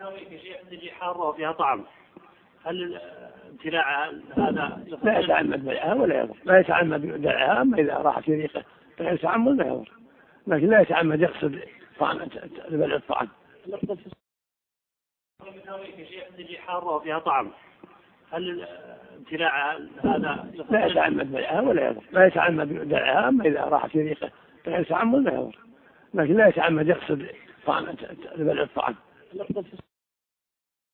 يا شيخ تجي حارة وفيها طعم، هل ابتلاع هذا لا يتعمد بيعها ولا يضر، لا يتعمد بيعها، أما إذا راحت في ريقه غير تعمد لا يضر، لكن لا يتعمد يقصد طعم بلع الطعام. يا شيخ تجي حارة وفيها طعم، هل ابتلاع هذا لا يتعمد بيعها ولا يضر، لا يتعمد بيعها، أما إذا راحت في ريقه غير تعمد لا يضر، لكن لا يتعمد يقصد طعم بلع الطعام.